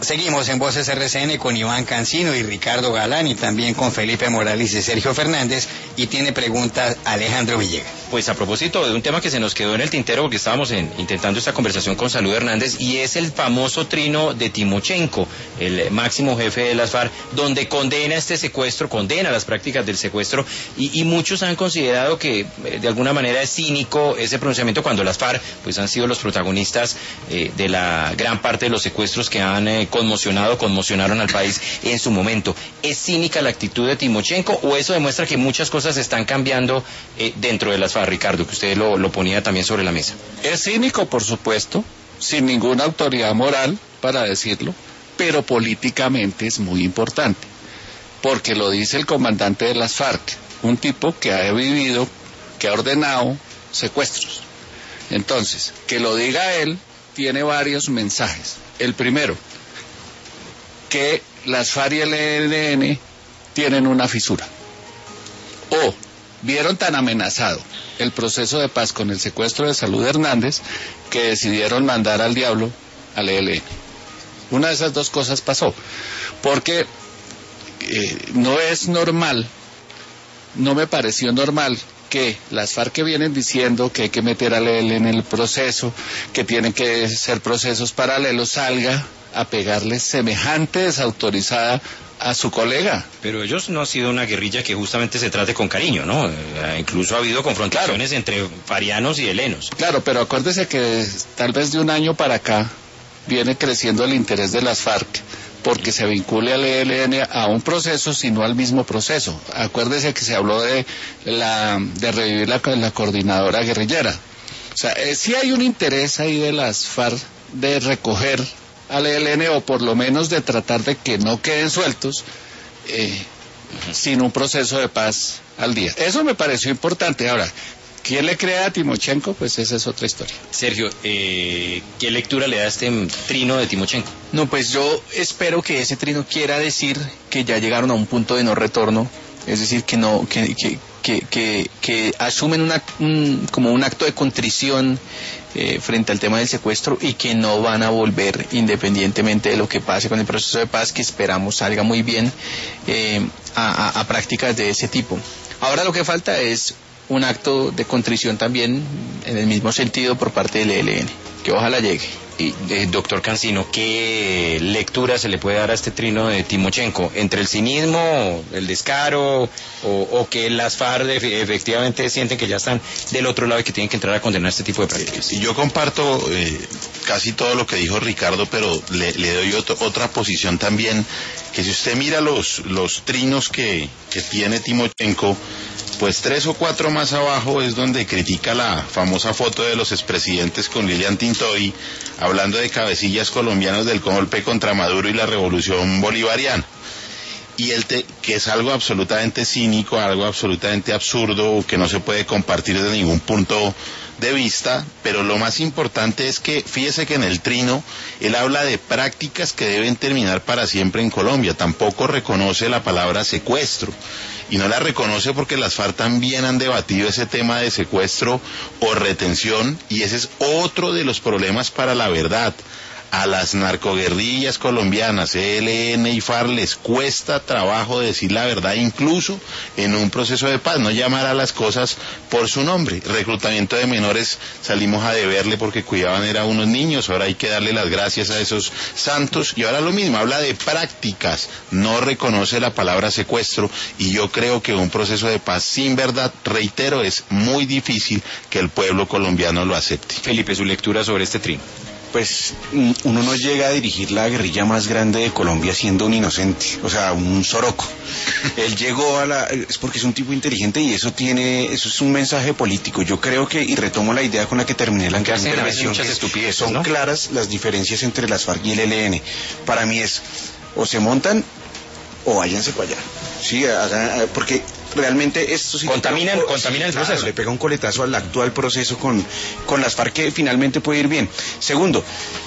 Seguimos en Voces RCN con Iván Cancino y Ricardo Galán y también con Felipe Morales y Sergio Fernández, y tiene preguntas Alejandro Villegas. Pues a propósito de un tema que se nos quedó en el tintero porque estábamos intentando esta conversación con Salud Hernández, y es el famoso trino de Timochenko, el máximo jefe de las FARC, donde condena este secuestro, condena las prácticas del secuestro, y muchos han considerado que de alguna manera es cínico ese pronunciamiento cuando las FARC pues han sido los protagonistas de la gran parte de los secuestros que han conmocionaron al país en su momento. ¿Es cínica la actitud de Timochenko o eso demuestra que muchas cosas están cambiando dentro de las FARC, Ricardo, que usted lo ponía también sobre la mesa? Es cínico, por supuesto, sin ninguna autoridad moral para decirlo, pero políticamente es muy importante, porque lo dice el comandante de las FARC, un tipo que ha vivido, que ha ordenado secuestros. Entonces, que lo diga él tiene varios mensajes. El primero, que las FARC y el ELN tienen una fisura, o vieron tan amenazado el proceso de paz con el secuestro de Salud Hernández que decidieron mandar al diablo al ELN. Una de esas dos cosas pasó, porque no es normal, no me pareció normal que las FARC, que vienen diciendo que hay que meter al ELN en el proceso, que tienen que ser procesos paralelos, salga a pegarle semejante desautorizada a su colega. Pero ellos no ha sido una guerrilla que justamente se trate con cariño, ¿no? Incluso ha habido confrontaciones entre farianos y helenos. Claro, pero acuérdese que tal vez de un año para acá viene creciendo el interés de las FARC porque se vincule al ELN a un proceso, sino al mismo proceso. Acuérdese que se habló de revivir la coordinadora guerrillera. O sea, sí hay un interés ahí de las FARC de recoger al ELN, o por lo menos de tratar de que no queden sueltos sin un proceso de paz al día. Eso me pareció importante. Ahora, ¿quién le cree a Timochenko? Pues esa es otra historia. Sergio, ¿qué lectura le da a este trino de Timochenko? No, pues yo espero que ese trino quiera decir que ya llegaron a un punto de no retorno, es decir, que no, que asumen como un acto de contrición frente al tema del secuestro, y que no van a volver, independientemente de lo que pase con el proceso de paz, que esperamos salga muy bien, a prácticas de ese tipo. Ahora lo que falta es un acto de contrición también en el mismo sentido por parte del ELN, que ojalá llegue. Y, doctor Cancino, ¿qué lectura se le puede dar a este trino de Timochenko? ¿Entre el cinismo, el descaro, o que las FARC efectivamente sienten que ya están del otro lado y que tienen que entrar a condenar este tipo de prácticas? Yo comparto casi todo lo que dijo Ricardo, pero le doy otra posición también, que si usted mira los trinos que tiene Timochenko, pues 3 o 4 más abajo es donde critica la famosa foto de los expresidentes con Lilian Tintoy, hablando de cabecillas colombianos del golpe contra Maduro y la revolución bolivariana. Y que es algo absolutamente cínico, algo absolutamente absurdo, que no se puede compartir desde ningún punto de vista, pero lo más importante es que, fíjese que en el trino, él habla de prácticas que deben terminar para siempre en Colombia, tampoco reconoce la palabra secuestro, y no la reconoce porque las FARC también han debatido ese tema de secuestro o retención, y ese es otro de los problemas para la verdad. A las narcoguerrillas colombianas, ELN y FARC, les cuesta trabajo decir la verdad, incluso en un proceso de paz, no llamar a las cosas por su nombre. Reclutamiento de menores, salimos a deberle porque cuidaban a unos niños, ahora hay que darle las gracias a esos santos, y ahora lo mismo, habla de prácticas, no reconoce la palabra secuestro, y yo creo que un proceso de paz sin verdad, reitero, es muy difícil que el pueblo colombiano lo acepte. Felipe, su lectura sobre este trino. Pues uno no llega a dirigir la guerrilla más grande de Colombia siendo un inocente, o sea, un soroco. Él llegó es porque es un tipo inteligente, y eso es un mensaje político. Yo creo que, y retomo la idea con la que terminé la intervención, que son, ¿no?, claras las diferencias entre las FARC y el ELN. Para mí es, o se montan o váyanse para allá. Sí, porque realmente esto sí contaminan el proceso. Le pega un coletazo al actual proceso con las FARC, que finalmente puede ir bien. Segundo,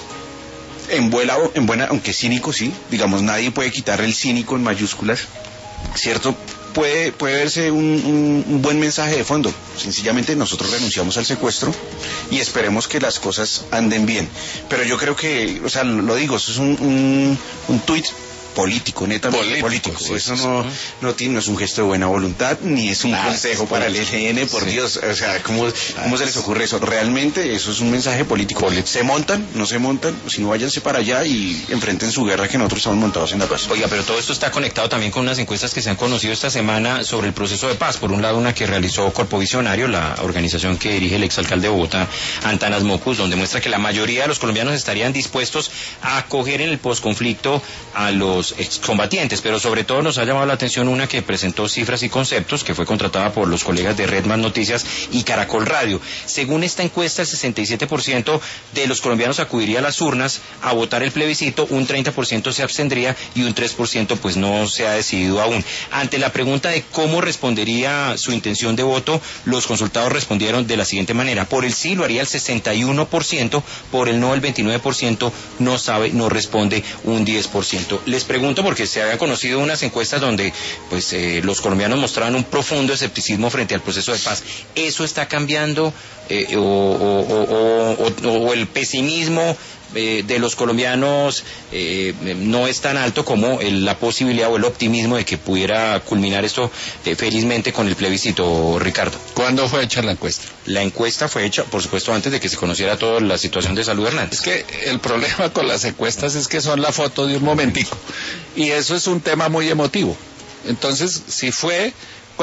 en buena, aunque cínico, sí, digamos, nadie puede quitarle el cínico en mayúsculas, ¿cierto? puede verse un buen mensaje de fondo. Sencillamente nosotros renunciamos al secuestro y esperemos que las cosas anden bien. Pero yo creo que, o sea, lo digo, eso es un tuit político, netamente político. Sí, Eso sí, no es un gesto de buena voluntad, ni es un consejo para el ELN, por Dios. O sea, ¿cómo se les ocurre eso? Realmente eso es un mensaje político. ¿Se montan? ¿No se montan? Si no, váyanse para allá y enfrenten su guerra, que nosotros estamos montados en la paz. Oiga, pero todo esto está conectado también con unas encuestas que se han conocido esta semana sobre el proceso de paz. Por un lado, una que realizó Corpo Visionario, la organización que dirige el exalcalde de Bogotá, Antanas Mocus, donde muestra que la mayoría de los colombianos estarían dispuestos a acoger en el posconflicto a los excombatientes, pero sobre todo nos ha llamado la atención una que presentó Cifras y Conceptos, que fue contratada por los colegas de Red Más Noticias y Caracol Radio. Según esta encuesta, el 67% de los colombianos acudiría a las urnas a votar el plebiscito, un 30% se abstendría y un 3% pues no se ha decidido aún. Ante la pregunta de cómo respondería su intención de voto, los consultados respondieron de la siguiente manera: por el sí lo haría el 61%, por el no el 29%, no sabe, no responde un 10%. Les pregunto porque se habían conocido unas encuestas donde pues los colombianos mostraban un profundo escepticismo frente al proceso de paz. ¿Eso está cambiando o el pesimismo de los colombianos no es tan alto como la posibilidad o el optimismo de que pudiera culminar esto felizmente con el plebiscito, Ricardo? ¿Cuándo fue hecha la encuesta? La encuesta fue hecha, por supuesto, antes de que se conociera toda la situación de salud de Hernández. Es que el problema con las encuestas es que son la foto de un momentico, y eso es un tema muy emotivo. Entonces, si fue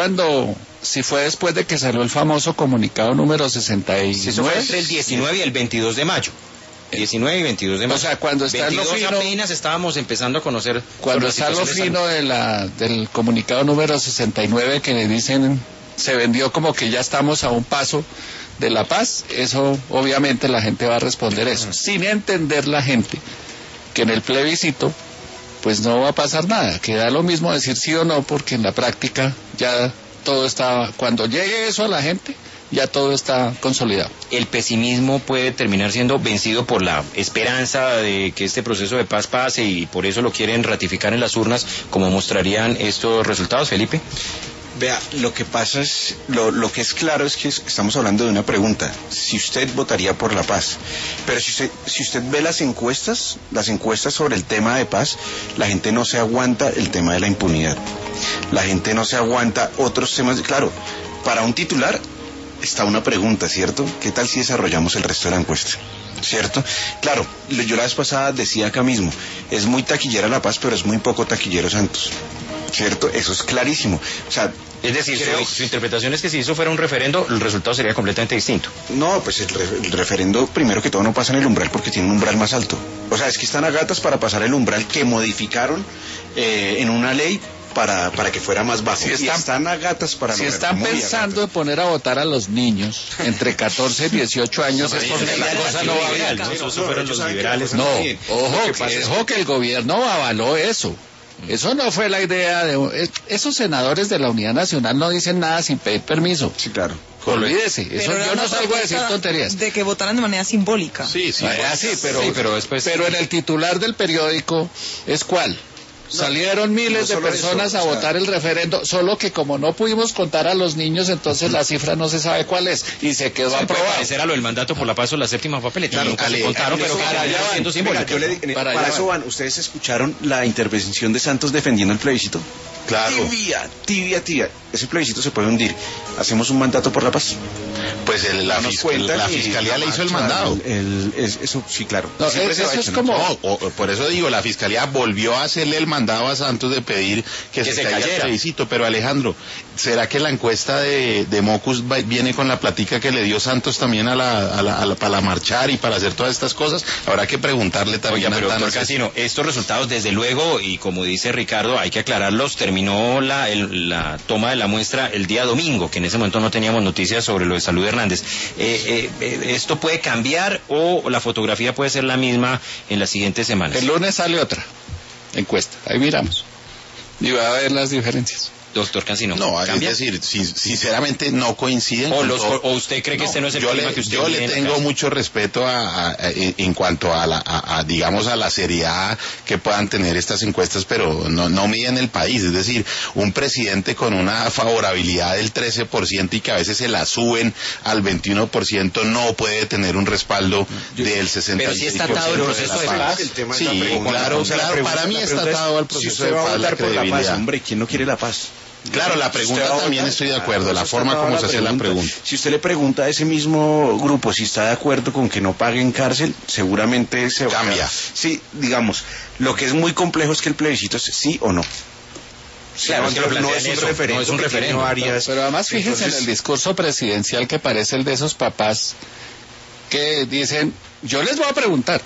después de que salió el famoso comunicado número 69. Eso fue entre el 19 y el 22 de mayo. 19 y 22 de mayo. O sea, cuando está lo fino, apenas estábamos empezando a conocer. Cuando está lo fino del comunicado número 69, que le dicen se vendió como que ya estamos a un paso de la paz, eso obviamente la gente va a responder eso, sin entender la gente que en el plebiscito pues no va a pasar nada, que da lo mismo decir sí o no, porque en la práctica ya todo está, cuando llegue eso a la gente, ya todo está consolidado. El pesimismo puede terminar siendo vencido por la esperanza de que este proceso de paz pase y por eso lo quieren ratificar en las urnas, como mostrarían estos resultados, Felipe. Vea, lo que pasa es, lo que es claro es que estamos hablando de una pregunta: si usted votaría por la paz. Pero si usted ve las encuestas sobre el tema de paz, la gente no se aguanta el tema de la impunidad. La gente no se aguanta otros temas. Claro, para un titular está una pregunta, ¿cierto? ¿Qué tal si desarrollamos el resto de la encuesta? ¿Cierto? Claro, yo la vez pasada decía acá mismo, es muy taquillera la paz, pero es muy poco taquillero Santos. ¿Cierto? Eso es clarísimo. O sea, es decir, su interpretación es que si eso fuera un referendo, el resultado sería completamente distinto. No, pues el referendo, primero que todo, no pasa en el umbral porque tiene un umbral más alto. O sea, es que están a gatas para pasar el umbral que modificaron en una ley para que fuera más bajo. Si están a gatas para... Si están pensando en poner a votar a los niños entre 14 y 18 años, es porque la cosa no va bien. Eso fueron los liberales. No, ojo que el gobierno avaló eso. Eso no fue la idea de... Esos senadores de la Unidad Nacional no dicen nada sin pedir permiso. Sí, claro. Olvídese, eso yo no salgo a decir tonterías. De que votaran de manera simbólica. Sí, pero en el titular del periódico es ¿cuál? Salieron miles de personas a votar el referendo, solo que como no pudimos contar a los niños, entonces la cifra no se sabe cuál es, y se quedó aprobado. Ese era lo del mandato por la paz o la séptima papeleta, nunca se contaron, pero para eso van. ¿Ustedes escucharon la intervención de Santos defendiendo el plebiscito? Claro. Tibia. Ese plebiscito se puede hundir. ¿Hacemos un mandato por la paz? Pues la fiscalía le hizo el mandado. Eso sí, claro. No, eso es como... por eso digo, la fiscalía volvió a hacerle el mandado a Santos de pedir que se cayera el plebiscito. Pero Alejandro, ¿será que la encuesta de Mocus viene con la platica que le dio Santos también para marchar y para hacer todas estas cosas? Habrá que preguntarle también. Oiga, pero doctor Cancino, estos resultados desde luego, y como dice Ricardo, hay que aclararlos, terminó la toma de la muestra el día domingo, que en ese momento no teníamos noticias sobre lo de Salud Hernández. ¿Esto puede cambiar o la fotografía puede ser la misma en las siguientes semanas? El lunes sale otra encuesta, ahí miramos, y va a ver las diferencias. doctor Cancino? No, ¿Cambia? es decir, sinceramente no coinciden. ¿O usted cree que este no es el clima que usted Yo vive le en la tengo casa? mucho respeto en cuanto digamos, a la seriedad que puedan tener estas encuestas, pero no miden el país. Es decir, un presidente con una favorabilidad del 13% y que a veces se la suben al 21% no puede tener un respaldo del 65%. Pero sí está atado el proceso de paz. El tema es Sí, la pregunta. claro, O sea, la claro, pregunta- para mí la está pregunta es, atado al si proceso usted de va a paz, la votar por la paz, credibilidad. hombre, ¿quién no quiere la paz? Claro, la pregunta Usted va a también votar. estoy de acuerdo, la Eso forma está como toda se hace la pregunta. Si usted le pregunta a ese mismo grupo si está de acuerdo con que no paguen cárcel, seguramente se va a Cambia. Sí, digamos, lo que es muy complejo es que el plebiscito es sí o no. Claro, es que lo no plantean es un eso, referendo, no es un que tiene referendo. varias- Pero además fíjense en Entonces, el discurso presidencial que parece el de esos papás que dicen, yo les voy a preguntar,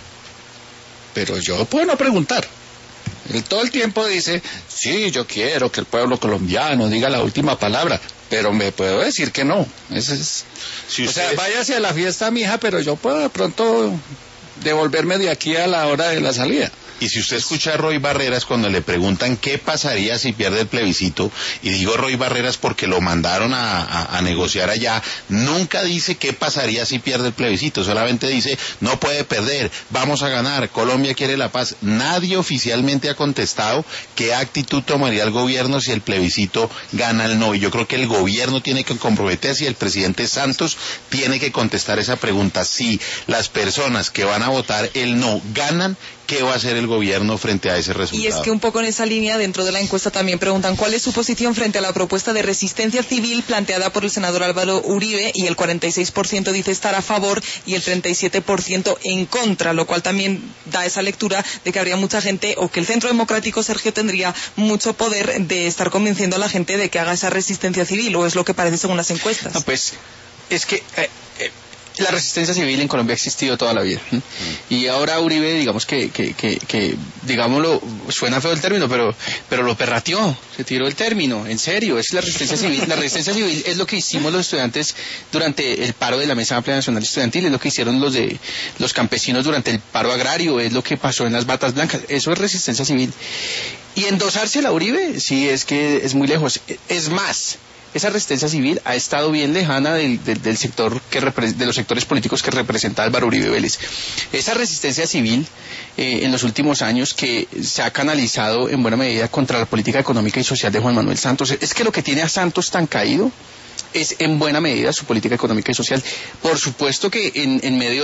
pero yo puedo no preguntar. Él todo el tiempo dice, sí, yo quiero que el pueblo colombiano diga la última palabra, pero me puedo decir que no. Ese es... Si O sea, usted- vaya hacia la fiesta, mija, pero yo puedo de pronto devolverme de aquí a la hora de la salida. Y si usted escucha a Roy Barreras cuando le preguntan qué pasaría si pierde el plebiscito, y digo Roy Barreras porque lo mandaron a negociar allá, nunca dice qué pasaría si pierde el plebiscito, solamente dice, no puede perder, vamos a ganar, Colombia quiere la paz. Nadie oficialmente ha contestado qué actitud tomaría el gobierno si el plebiscito gana el no. Y yo creo que el gobierno tiene que comprometerse y el presidente Santos tiene que contestar esa pregunta. Si las personas que van a votar el no ganan, ¿qué va a hacer el gobierno frente a ese resultado? Y es que un poco en esa línea, dentro de la encuesta también preguntan cuál es su posición frente a la propuesta de resistencia civil planteada por el senador Álvaro Uribe, y el 46% dice estar a favor y el 37% en contra, lo cual también da esa lectura de que habría mucha gente, o que el Centro Democrático, Sergio, tendría mucho poder de estar convenciendo a la gente de que haga esa resistencia civil, o es lo que parece según las encuestas. No, pues es que la resistencia civil en Colombia ha existido toda la vida. Y ahora Uribe, digamos que digámoslo, suena feo el término, pero lo perrateó, se tiró el término, en serio, es la resistencia civil. La resistencia civil es lo que hicimos los estudiantes durante el paro de la Mesa Amplia Nacional Estudiantil, es lo que hicieron los campesinos durante el paro agrario, es lo que pasó en las batas blancas, eso es resistencia civil. Y endosársela a Uribe, sí, es que es muy lejos. Es más, esa resistencia civil ha estado bien lejana del sector de los sectores políticos que representa Álvaro Uribe Vélez. Esa resistencia civil en los últimos años que se ha canalizado en buena medida contra la política económica y social de Juan Manuel Santos, es que lo que tiene a Santos tan caído es en buena medida su política económica y social. Por supuesto que en medio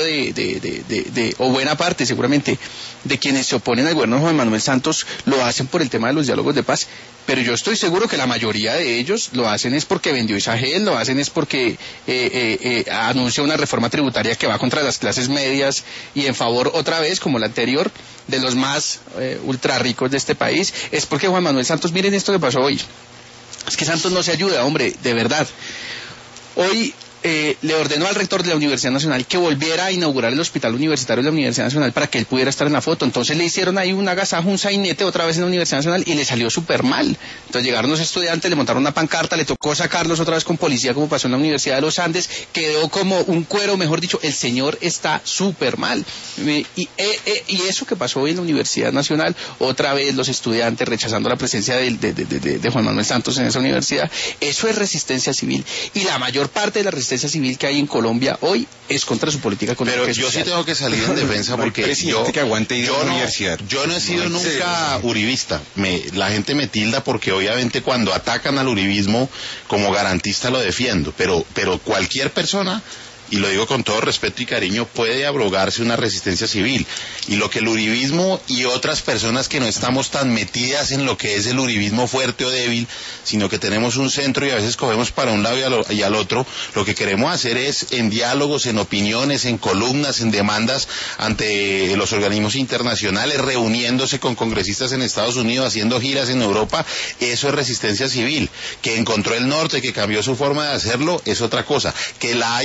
o buena parte seguramente, de quienes se oponen al gobierno de Juan Manuel Santos lo hacen por el tema de los diálogos de paz, pero yo estoy seguro que la mayoría de ellos lo hacen es porque vendió Isagel, lo hacen es porque anuncia una reforma tributaria que va contra las clases medias y en favor otra vez, como la anterior, de los más ultra ricos de este país. Es porque Juan Manuel Santos, miren esto que pasó hoy. Es que Santos no se ayuda, hombre, de verdad. Hoy le ordenó al rector de la Universidad Nacional que volviera a inaugurar el hospital universitario de la Universidad Nacional para que él pudiera estar en la foto. Entonces le hicieron ahí un agasajo, un sainete otra vez en la Universidad Nacional y le salió súper mal. Entonces llegaron los estudiantes, le montaron una pancarta, le tocó sacarlos otra vez con policía como pasó en la Universidad de los Andes, quedó como un cuero, mejor dicho, el señor está súper mal. Y eso que pasó hoy en la Universidad Nacional, otra vez los estudiantes rechazando la presencia de Juan Manuel Santos en esa universidad, eso es resistencia civil. Y la mayor parte de la resistencia civil que hay en Colombia hoy es contra su política económica. Pero y yo sí social. tengo que salir en defensa No hay porque presidente que aguante ir a la universidad. yo no he sido nunca uribista. La gente me tilda porque obviamente cuando atacan al uribismo como garantista lo defiendo, pero cualquier persona, y lo digo con todo respeto y cariño, puede abrogarse una resistencia civil. Y lo que el uribismo y otras personas que no estamos tan metidas en lo que es el uribismo fuerte o débil, sino que tenemos un centro y a veces cogemos para un lado y al otro, lo que queremos hacer es en diálogos, en opiniones, en columnas, en demandas ante los organismos internacionales, reuniéndose con congresistas en Estados Unidos, haciendo giras en Europa. Eso es resistencia civil. Que encontró el norte, que cambió su forma de hacerlo, es otra cosa. Que la haya abanderado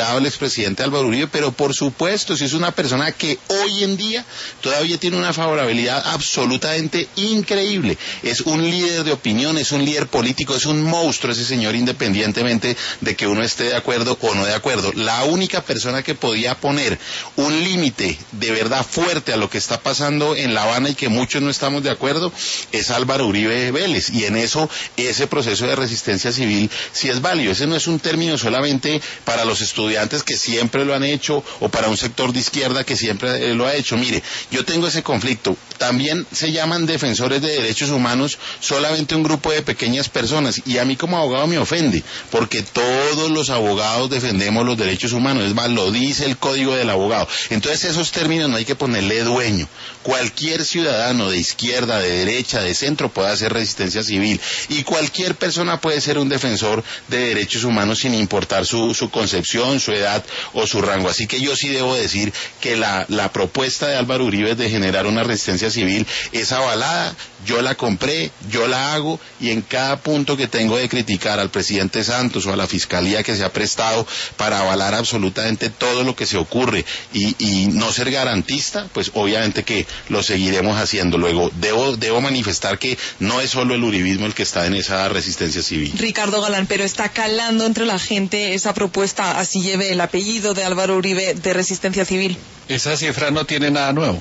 admirado al expresidente Álvaro Uribe, pero por supuesto, si es una persona que hoy en día todavía tiene una favorabilidad absolutamente increíble. Es un líder de opinión, es un líder político, es un monstruo ese señor, independientemente de que uno esté de acuerdo o no de acuerdo. La única persona que podía poner un límite de verdad fuerte a lo que está pasando en La Habana y que muchos no estamos de acuerdo es Álvaro Uribe Vélez, y en eso ese proceso de resistencia civil sí es válido. Ese no es un término solamente para los estudiantes que siempre lo han hecho o para un sector de izquierda que siempre lo ha hecho. Mire, yo tengo ese conflicto. También se llaman defensores de derechos humanos solamente un grupo de pequeñas personas, y a mí como abogado me ofende, porque todos los abogados defendemos los derechos humanos, es más, lo dice el código del abogado. Entonces esos términos no hay que ponerle dueño. Cualquier ciudadano de izquierda, de derecha, de centro puede hacer resistencia civil, y cualquier persona puede ser un defensor de derechos humanos sin importar su concepción, su edad o su rango. Así que yo sí debo decir que la propuesta de Álvaro Uribe de generar una resistencia civil es avalada, yo la compré, yo la hago, y en cada punto que tengo de criticar al presidente Santos o a la fiscalía que se ha prestado para avalar absolutamente todo lo que se ocurre y no ser garantista, pues obviamente que lo seguiremos haciendo. Luego debo manifestar que no es solo el uribismo el que está en esa resistencia civil. Ricardo Galán, pero está calando entre la gente esa propuesta, así lleve el apellido de Álvaro Uribe, de resistencia civil. Esa cifra no tiene nada nuevo.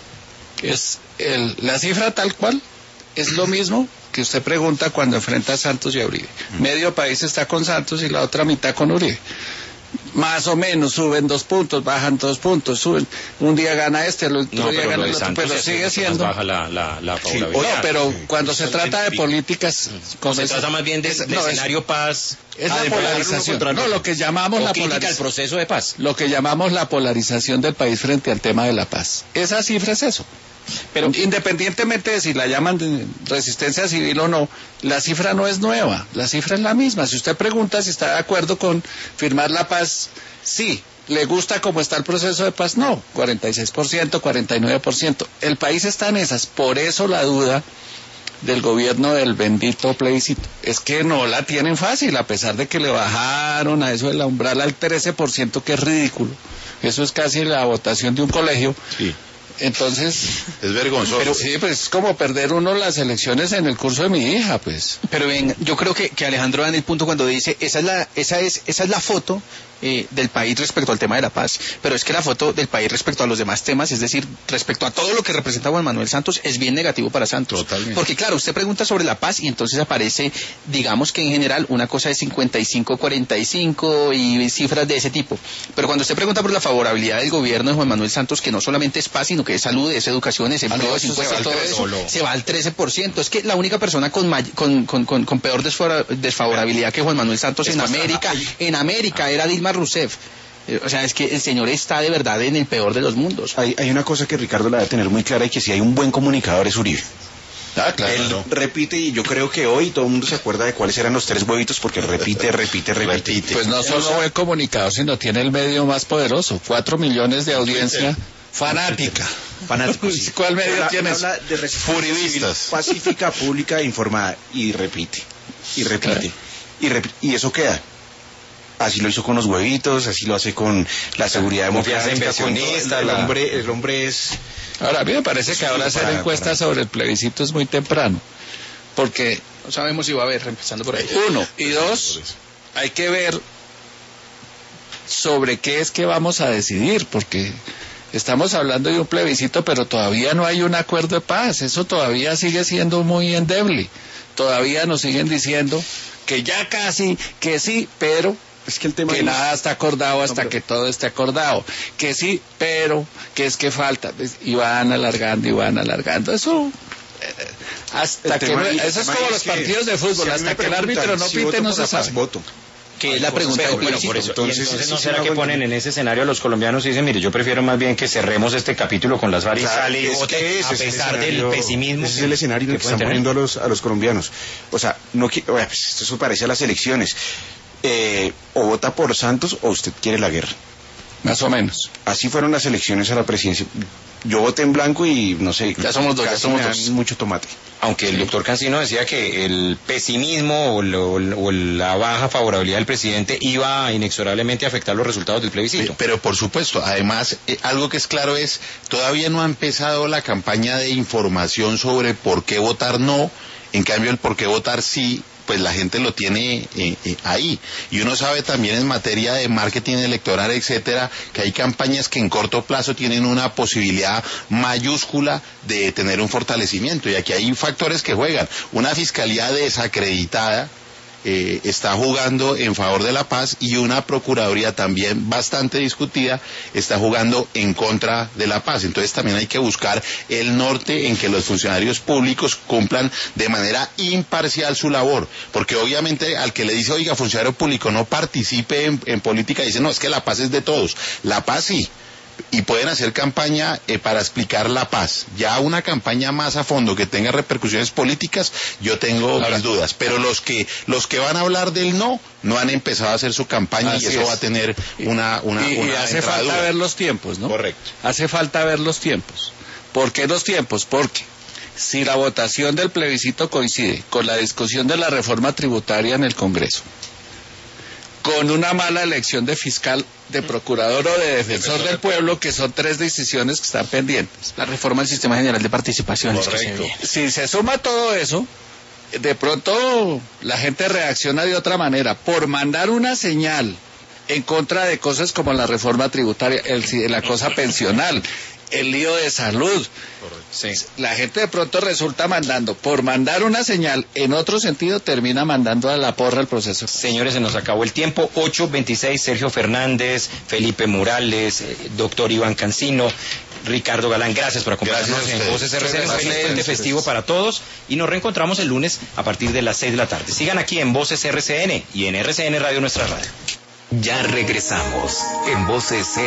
La cifra tal cual es lo mismo que usted pregunta cuando enfrenta a Santos y a Uribe. Medio país está con Santos y la otra mitad con Uribe. Más o menos suben 2 puntos, bajan 2 puntos, suben. Un día gana este, el otro día gana el otro, pero sigue siendo. Baja la favorabilidad. No, pero cuando se trata de políticas, se trata más bien de escenario paz. Es la polarización. No, lo que llamamos la polarización. El proceso de paz. Lo que llamamos la polarización del país frente al tema de la paz. Esa cifra es eso. Pero independientemente de si la llaman de resistencia civil o no, la cifra no es nueva, la cifra es la misma. Si usted pregunta si está de acuerdo con firmar la paz, sí. ¿Le gusta cómo está el proceso de paz? No, 46%, 49%. El país está en esas, por eso la duda del gobierno del bendito plebiscito. Es que no la tienen fácil, a pesar de que le bajaron a eso del umbral al 13%, que es ridículo. Eso es casi la votación de un colegio. Sí. Entonces es vergonzoso. Pero sí, pues es como perder uno las elecciones en el curso de mi hija, pues. Pero ven, yo creo que Alejandro da en el punto cuando dice esa es la foto del país respecto al tema de la paz, pero es que la foto del país respecto a los demás temas, es decir, respecto a todo lo que representa Juan Manuel Santos, es bien negativo para Santos. Totalmente. Porque claro, usted pregunta sobre la paz y entonces aparece, digamos que en general una cosa de 55-45 y cifras de ese tipo, pero cuando usted pregunta por la favorabilidad del gobierno de Juan Manuel Santos, que no solamente es paz, sino que es salud, es educación, es empleo, es impuestos, todo eso, se va al 13%. Es que la única persona con peor desfavorabilidad que Juan Manuel Santos en América era Dilma Rousseff. O sea, es que el señor está de verdad en el peor de los mundos. Hay una cosa que Ricardo la debe tener muy clara, y que si hay un buen comunicador es Uribe. Ah, claro. Él repite, y yo creo que hoy todo el mundo se acuerda de cuáles eran los 3 huevitos, porque repite. Pues no solo buen comunicador, sino tiene el medio más poderoso, 4 millones de audiencia fanática. Fanáticos. ¿Cuál medio tienes? Habla de Furidistas. Pacífica, pública e informada, y repite. Claro. Y eso queda. Así lo hizo con los huevitos, así lo hace con la seguridad democrática. Inversionista, el hombre es... Ahora, a mí me parece que ahora hacer encuestas sobre el plebiscito es muy temprano, porque no sabemos si va a haber, empezando por ahí. 1 y 2, hay que ver sobre qué es que vamos a decidir, porque estamos hablando de un plebiscito, pero todavía no hay un acuerdo de paz. Eso todavía sigue siendo muy endeble. Todavía nos siguen diciendo que ya casi, que sí, pero es que el tema que nada está acordado hasta que todo esté acordado. Que sí, pero que es que falta. Y van alargando. Eso hasta que eso es como los partidos de fútbol, hasta que el árbitro no pite no se sabe. Que es la pregunta del plebiscito. Entonces no será que ponen en ese escenario a los colombianos y dicen, mire, yo prefiero más bien que cerremos este capítulo con las FARC y sale vote, a pesar del pesimismo. Ese es el escenario que están poniendo a los colombianos. O sea, pues eso parece a las elecciones. O vota por Santos o usted quiere la guerra. Más o menos. Así fueron las elecciones a la presidencia. Yo voté en blanco y no sé. Ya somos dos, casi me dan mucho tomate. Aunque el doctor Cancino decía que el pesimismo o la baja favorabilidad del presidente iba inexorablemente a afectar los resultados del plebiscito. Pero por supuesto, además, algo que es claro es, todavía no ha empezado la campaña de información sobre por qué votar no, en cambio el por qué votar sí, pues la gente lo tiene ahí. Y uno sabe también en materia de marketing electoral, etcétera, que hay campañas que en corto plazo tienen una posibilidad mayúscula de tener un fortalecimiento. Y aquí hay factores que juegan. Una fiscalía desacreditada está jugando en favor de la paz, y una procuraduría también bastante discutida está jugando en contra de la paz. Entonces también hay que buscar el norte en que los funcionarios públicos cumplan de manera imparcial su labor, porque obviamente al que le dice, oiga, funcionario público, no participe en política, dice, no, es que la paz es de todos. La paz sí, y pueden hacer campaña para explicar la paz. Ya una campaña más a fondo que tenga repercusiones políticas, yo tengo mis dudas. Pero los que van a hablar del no han empezado a hacer su campaña. Así y eso es. Va a tener una hace falta ver los tiempos, ¿no? Correcto. Hace falta ver los tiempos. ¿Por qué los tiempos? Porque si la votación del plebiscito coincide con la discusión de la reforma tributaria en el Congreso, con una mala elección de fiscal, de procurador o de defensor del pueblo, que son 3 decisiones que están pendientes. La reforma del Sistema General de Participaciones. Correcto. Si se suma todo eso, de pronto la gente reacciona de otra manera. Por mandar una señal en contra de cosas como la reforma tributaria, la cosa pensional, el lío de salud. Sí. La gente de pronto resulta mandando, por mandar una señal en otro sentido, termina mandando a la porra el proceso. Señores, se nos acabó el tiempo. 8:26, Sergio Fernández, Felipe Morales, doctor Iván Cancino, Ricardo Galán, gracias por acompañarnos en Voces RCN. Un feliz puente festivo para todos, y nos reencontramos el lunes a partir de las 6 de la tarde. Sigan aquí en Voces RCN y en RCN Radio, nuestra radio. Ya regresamos en Voces